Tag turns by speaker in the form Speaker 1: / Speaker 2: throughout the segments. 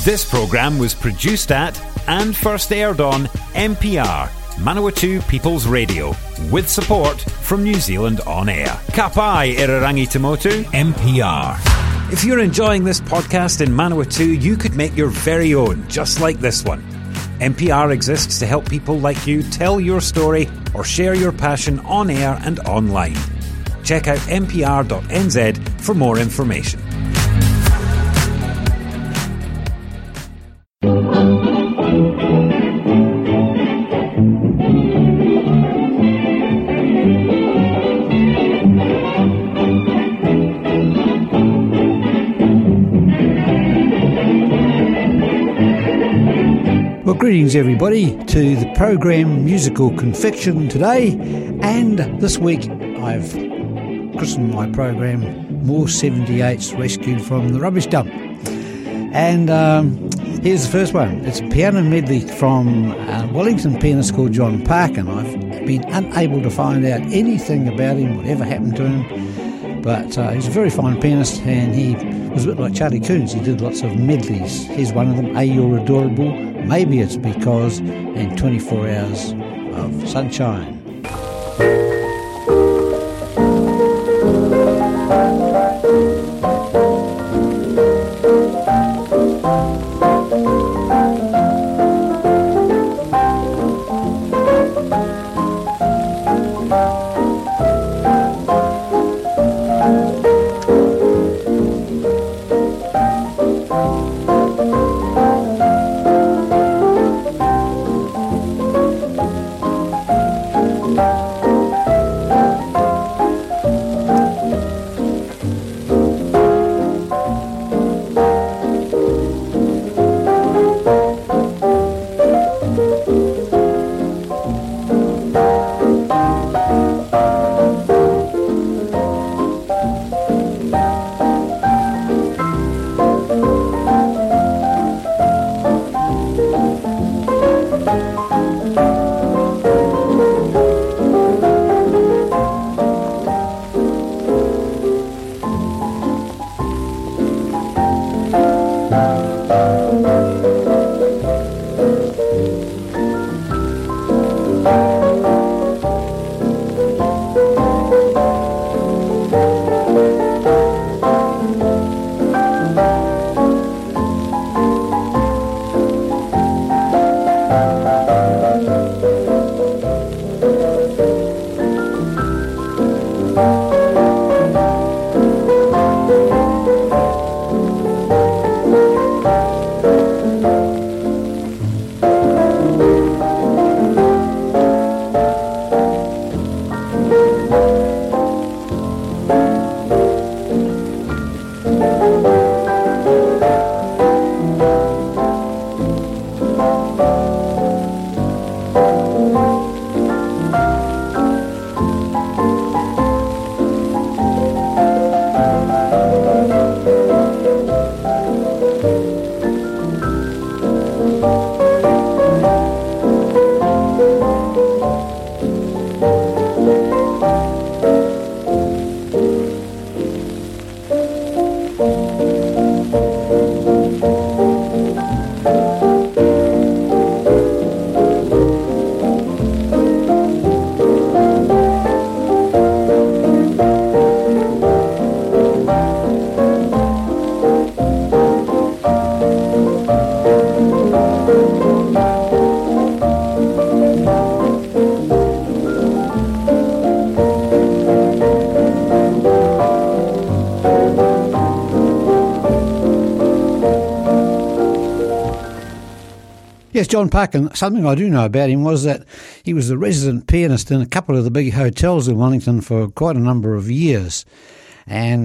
Speaker 1: This programme was produced at and first aired on MPR, Manawatu People's Radio, with support from New Zealand On Air. Ka pai Irarangi Tamotu, MPR. If you're enjoying this podcast in Manawatu, you could make your very own, just like this one. MPR exists to help people like you tell your story or share your passion on air and online. Check out mpr.nz for more information.
Speaker 2: Well, greetings everybody to the program Musical Conviction today, and this week I've christened my program More 78s Rescued from the Rubbish Dump. And here's the first one. It's a piano medley from a Wellington pianist called John Parkin. I've been unable to find out anything about him, whatever happened to him, but he's a very fine pianist, and he was a bit like Charlie Coons. He did lots of medleys. Here's one of them, Hey You're Adorable, Maybe It's Because, and 24 Hours of Sunshine. Yes, John Parkin, something I do know about him was that he was the resident pianist in a couple of the big hotels in Wellington for quite a number of years. And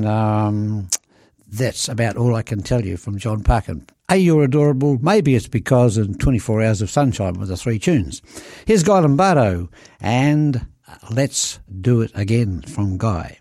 Speaker 2: that's about all I can tell you from John Parkin. Hey, You're Adorable, Maybe It's Because, and 24 Hours of Sunshine with the three tunes. Here's Guy Lombardo, and Let's Do It Again from Guy.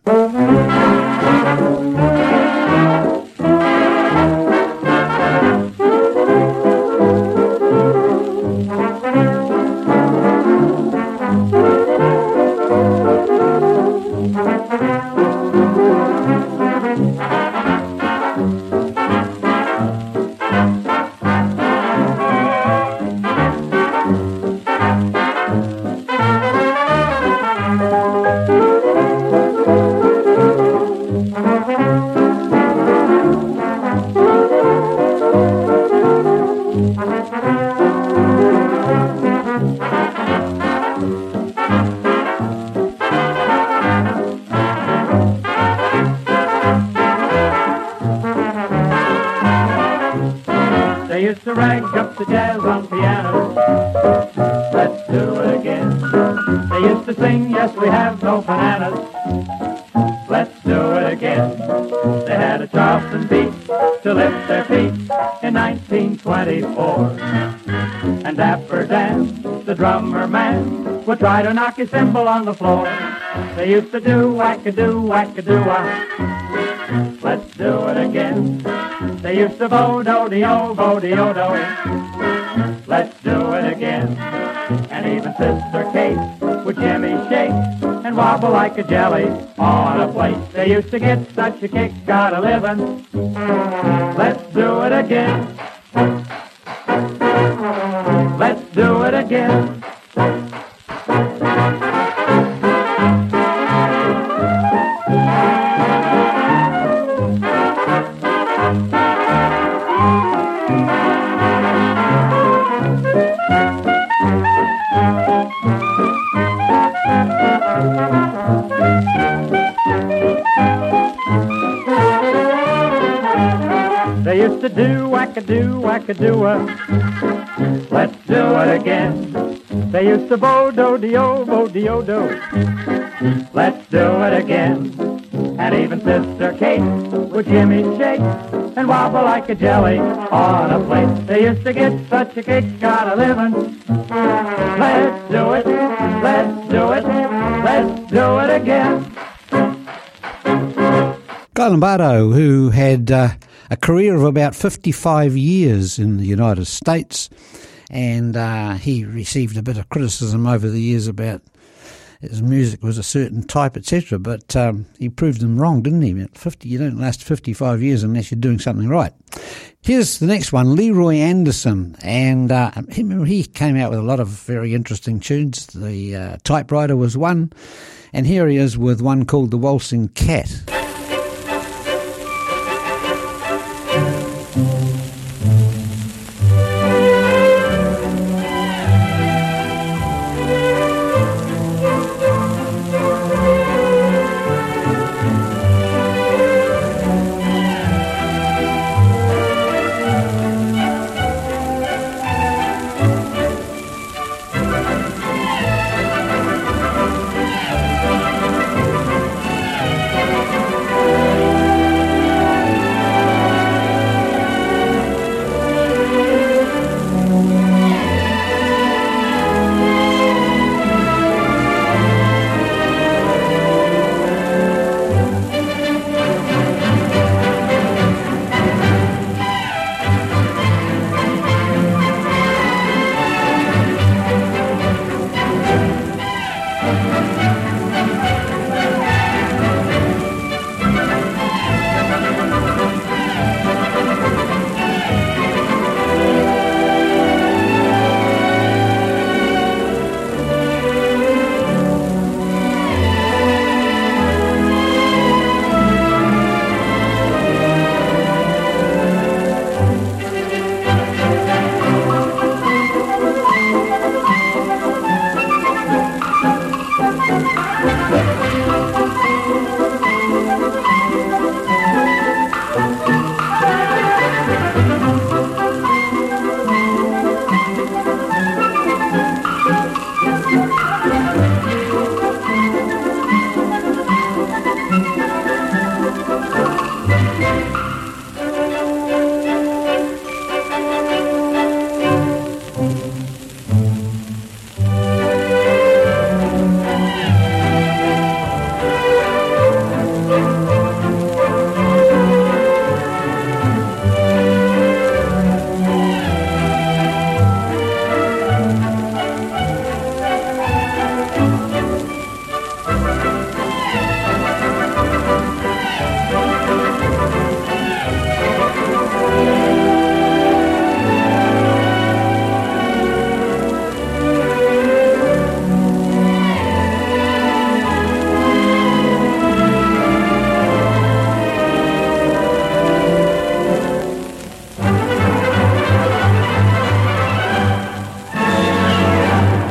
Speaker 3: They used to rag up the jazz on pianos. Let's do it again. They used to sing, yes, we have no bananas. Let's do it again. They had a Charleston beat to lift their feet in 1924. And Dapper Dan, the drummer man, would try to knock his cymbal on the floor. They used to do whack-a-do, whack-a-do-wah. Let's do it again. They used to bo-do-de-o, bo-de-o-do. Let's do it again. And even Sister Kate would Jimmy shake and wobble like a jelly on a plate. They used to get such a kick out of living. Let's do it again. Let's do it again. They used to do whack-a-do, whack-a-do-a. Let's do it again. They used to bo-do-de-o, bo-de-o-do. Let's do it again. And even Sister Kate would Jimmy shake and wobble like a jelly on a plate. They used to get such a kick out of living. Let's do it, let's do it, let's do it again.
Speaker 2: Guy Lombardo, who had a career of about 55 years in the United States, and he received a bit of criticism over the years about his music was a certain type, etc. But he proved them wrong, didn't he? You don't last 55 years unless you're doing something right. Here's the next one, Leroy Anderson, and he came out with a lot of very interesting tunes. The Typewriter was one, and here he is with one called The Waltzing Cat.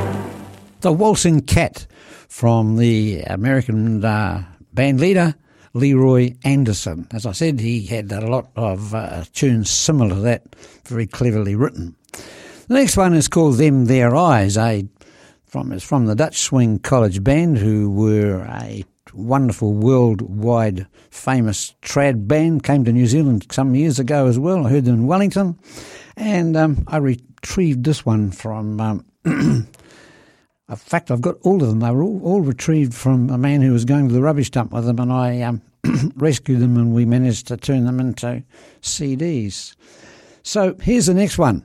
Speaker 2: The Waltzing Cat from the American band leader Leroy Anderson. As I said, he had a lot of tunes similar to that, very cleverly written. The next one is called Them Their Eyes, it's from the Dutch Swing College Band, who were a wonderful worldwide famous trad band, came to New Zealand some years ago as well. I heard them in Wellington, and I retrieved this one from... in fact, I've got all of them. They were all retrieved from a man who was going to the rubbish dump with them, and I rescued them, and we managed to turn them into CDs. So here's the next one.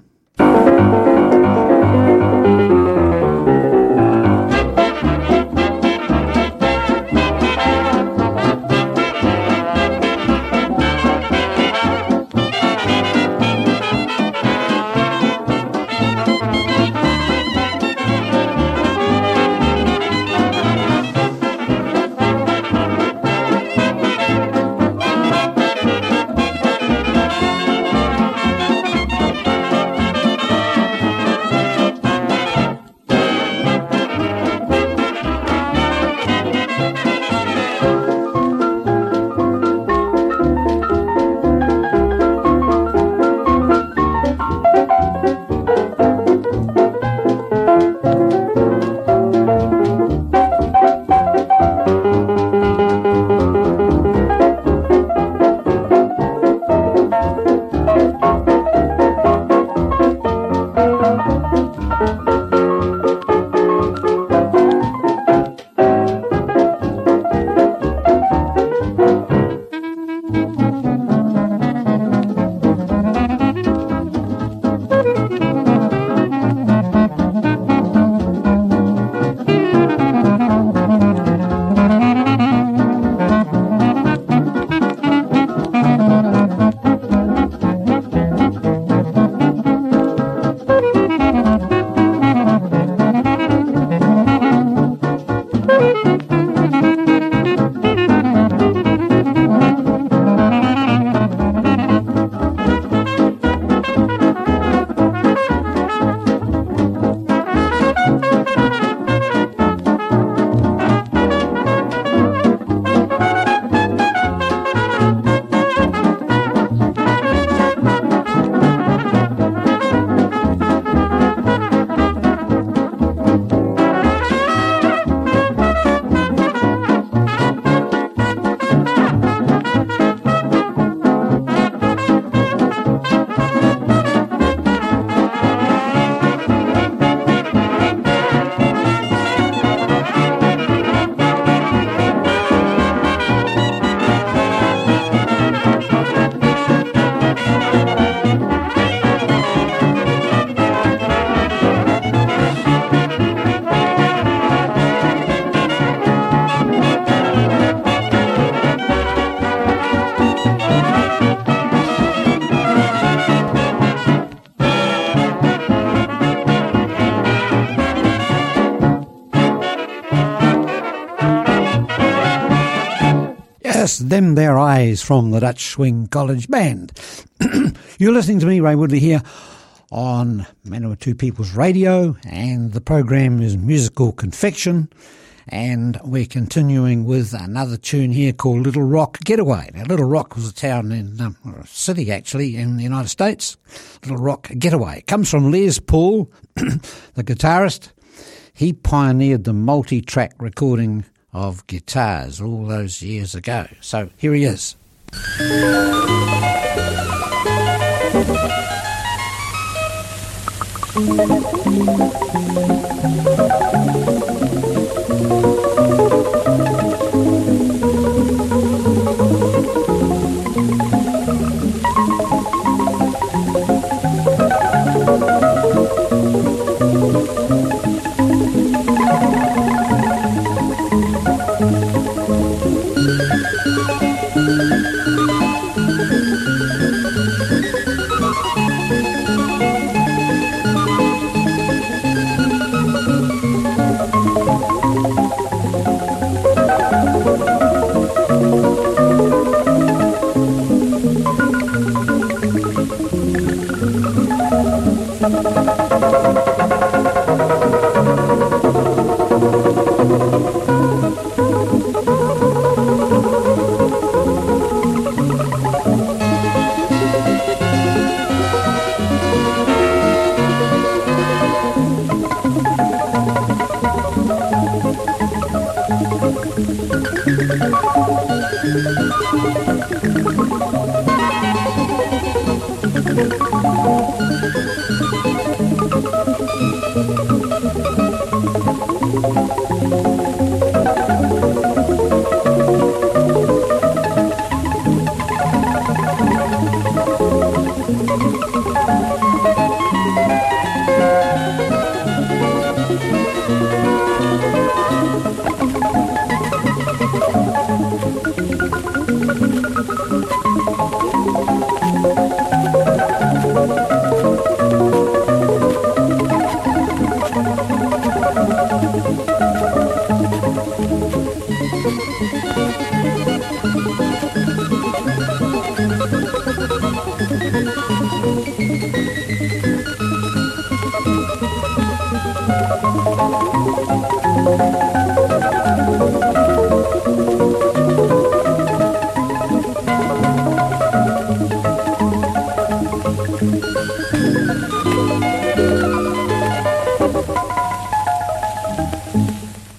Speaker 2: Them Their Eyes from the Dutch Swing College Band. You're listening to me, Ray Woodley, here on Manawatu People's Radio, and the program is Musical Confection, and we're continuing with another tune here called Little Rock Getaway. Now, Little Rock was a town or a city actually in the United States. Little Rock Getaway. It comes from Les Paul, the guitarist. He pioneered the multi-track recording of guitars all those years ago. So here he is.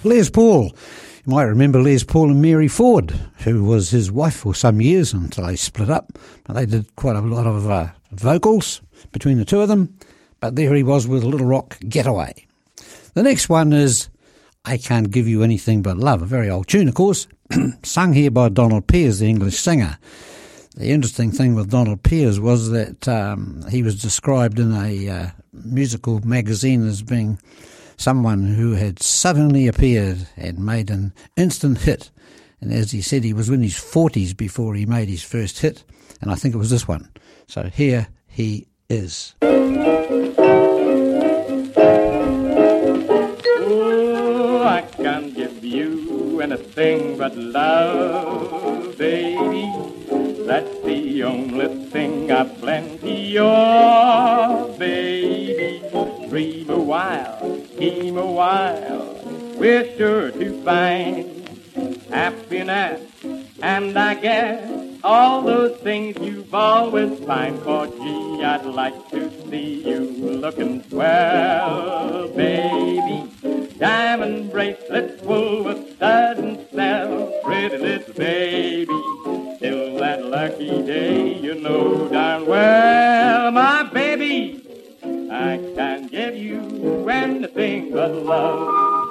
Speaker 2: Les Paul. You might remember Les Paul and Mary Ford, who was his wife for some years until they split up. But they did quite a lot of vocals between the two of them. But there he was with Little Rock Getaway. The next one is I Can't Give You Anything But Love, a very old tune, of course, sung here by Donald Pears, the English singer. The interesting thing with Donald Pears was that he was described in a musical magazine as being someone who had suddenly appeared and made an instant hit. And as he said, he was in his 40s before he made his first hit, and I think it was this one. So here he is.
Speaker 3: Oh, I can't give you anything but love, baby. That's the only thing I've plenty of, baby. Dream a while, scheme a while, we're sure to find happiness. And I guess all those things you've always pined for. Gee, I'd like to see you looking swell, baby. Diamond bracelets full with studs and shells, pretty little baby. Till that lucky day, you know darn well, my baby, I can't give you anything but love.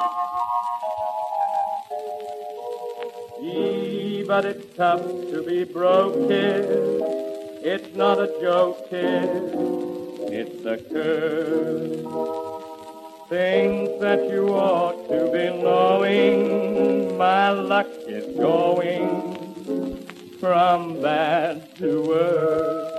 Speaker 3: Gee, but it's tough to be broke, kid. It's not a joke, kid. It's a curse. Things that you ought to be knowing. My luck is going from bad to worse.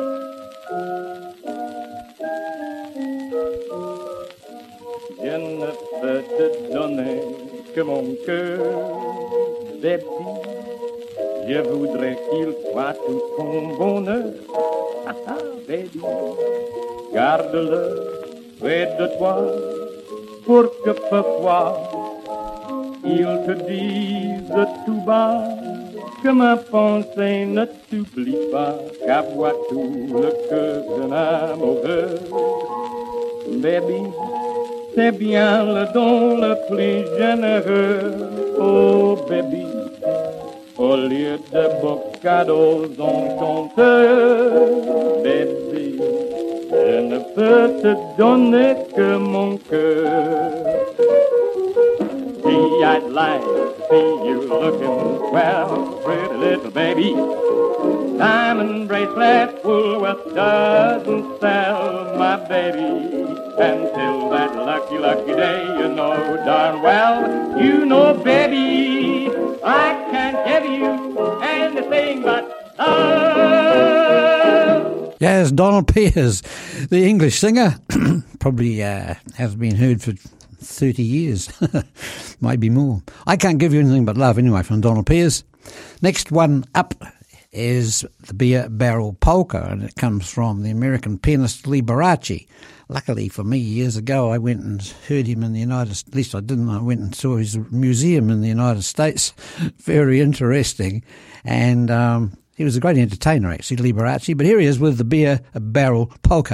Speaker 3: Je ne peux te donner que mon cœur, baby. Je voudrais qu'il soit tout ton bonheur, ah ah, baby. Garde-le près de toi pour que parfois il te dise tout bas que ma pensée ne t'oublie pas, qu'aboie tout le cœur d'un amoureux. Baby, c'est bien le don le plus généreux. Oh baby, au lieu de beaux cadeaux enchanteurs, baby, je ne peux te donner que mon cœur. Gee, I'd like to see you looking well, pretty little baby. Diamond bracelets full with studs and sell, my baby. Until that lucky, lucky day, you know darn well, you know, baby, I can't give you anything but love.
Speaker 2: Yes, Donald Pears, the English singer, probably has been heard for 30 years, maybe more. I Can't Give You Anything But Love, anyway, from Donald Pears. Next one up is the Beer Barrel Polka, and it comes from the American pianist Liberace. Luckily for me, years ago, I went and heard him in the United States. At least I didn't. I went and saw his museum in the United States. Very interesting. And he was a great entertainer, actually, Liberace. But here he is with the Beer Barrel Polka.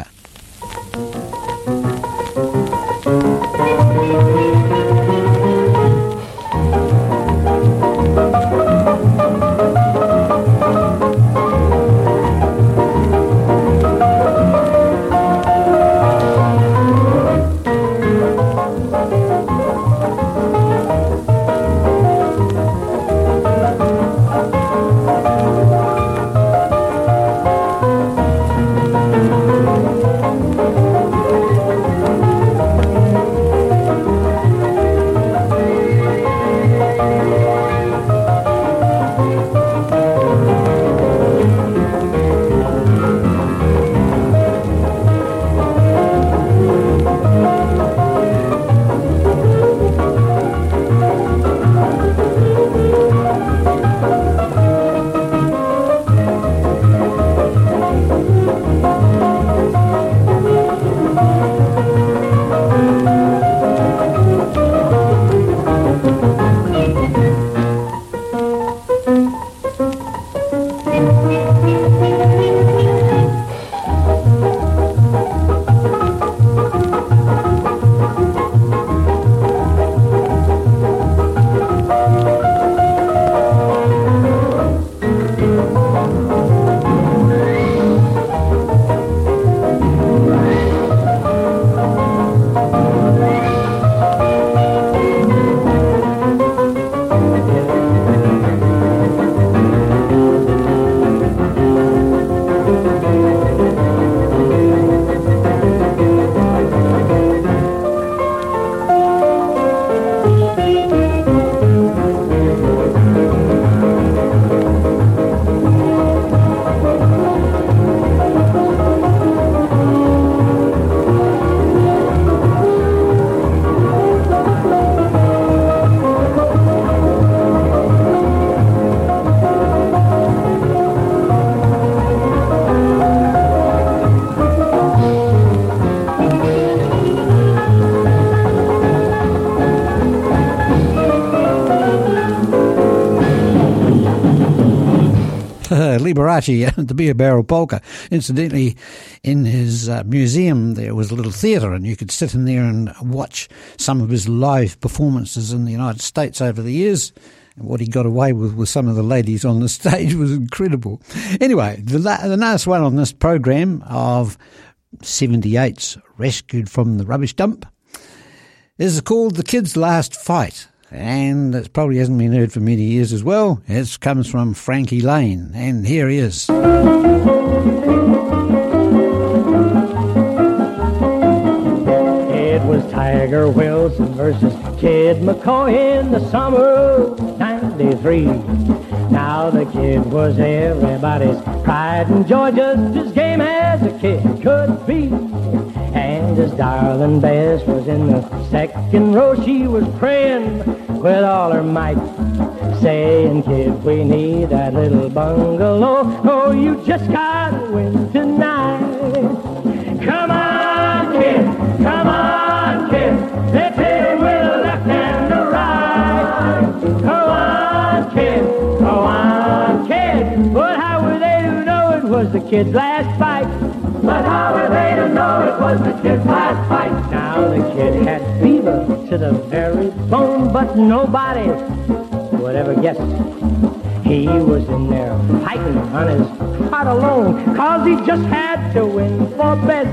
Speaker 2: Liberace, the Beer Barrel Polka. Incidentally, in his museum there was a little theatre, and you could sit in there and watch some of his live performances in the United States over the years. And what he got away with some of the ladies on the stage was incredible. Anyway, the last one on this program of 78's Rescued from the Rubbish Dump is called The Kid's Last Fight. And it probably hasn't been heard for many years as well. It comes from Frankie Lane, and here he is.
Speaker 4: It was Tiger Wilson versus Kid McCoy in the summer of '93. Now the kid was everybody's pride and joy, just as game as a kid could be. And his darling Bess was in the second row. She was praying with all her might, saying, "Kid, we need that little bungalow. Oh, you just gotta win tonight. Come on, kid, come on, kid. Let's hit him with a left and a right. Go on, kid, go on, kid." But how were they to know it was the kid's last fight? But how were they to know it was the kid's last fight? Now the kid had fever to the very bone, but nobody would ever guess he was in there fighting on his trot alone, 'cause he just had to win for best.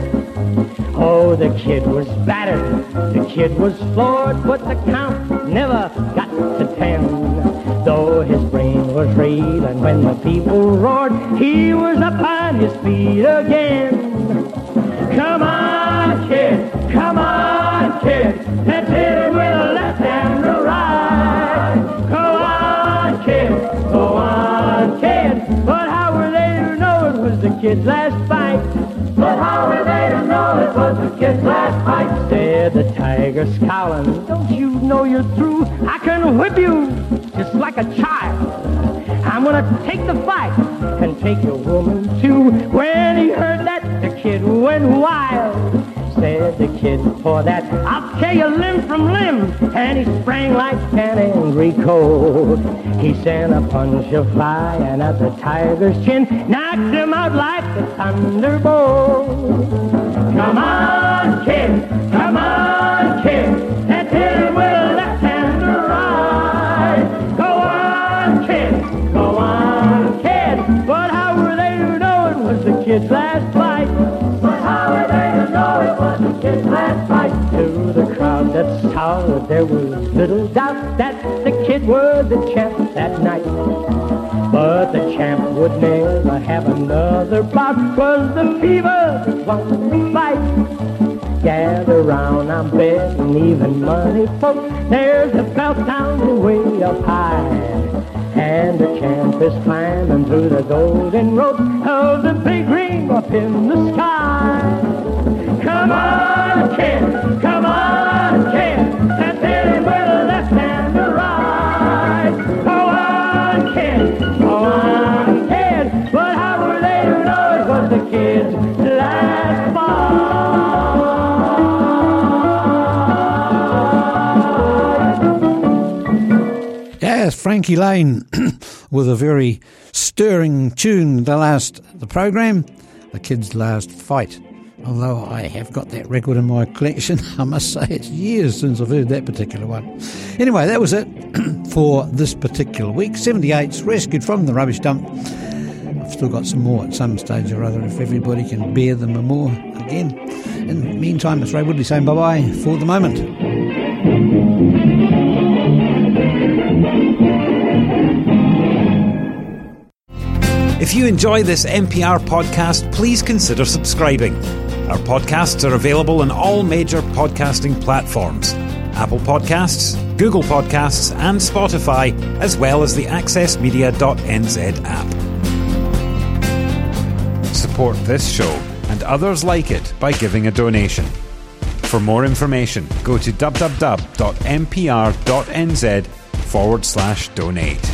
Speaker 4: Oh, the kid was battered, the kid was floored, but the count never got to 10. Though his brain was reeling when the people roared, he was up on his feet again. Come on, kid, come on, kid. Let's hit him with a left and a right. Go on, kid, go on, kid. But how were they to know it was the kid's last fight? But how were they to know it was the kid's last fight? Said the tiger scowling, "Don't you know you're through? I can whip you just like a child. I'm gonna take the fight and take your woman too." When he heard that, the kid went wild. Said the kid, "For that, I'll tear you limb from limb." And he sprang like an angry colt. He sent a punch of flying at the tiger's chin, knocked him out like a thunderbolt. Come on, kid, come on, kid. Let's hit him with a left and a right. Go on, kid, go on, kid. But how were they to know it was the kid's last fight? But how were they to know it was the kid's last fight? To the crowd that saw it, there was little doubt that the kid was the champ that night. But the champ would never have another bout, 'twas the fever that won the fight. Gather round, I'm betting even money folks, there's a belt down way up high. And the champ is climbing through the golden rope of the big ring up in the sky. Come on, kid, come on, kid. Let's hit him with a left and a right. Go on, kid, go on, kid. But how were they to know it was the kid's last fight?
Speaker 2: Yes, Frankie Lane with a very stirring tune, the program, The Kid's Last Fight. Although I have got that record in my collection, I must say it's years since I've heard that particular one. Anyway, that was it for this particular week. 78's Rescued from the Rubbish Dump. I've still got some more at some stage or other if everybody can bear them or more again. In the meantime, it's Ray Woodley saying bye-bye for the moment.
Speaker 1: If you enjoy this MPR podcast, please consider subscribing. Our podcasts are available on all major podcasting platforms: Apple Podcasts, Google Podcasts and Spotify, as well as the accessmedia.nz app. Support this show and others like it by giving a donation. For more information, go to www.mpr.nz/donate.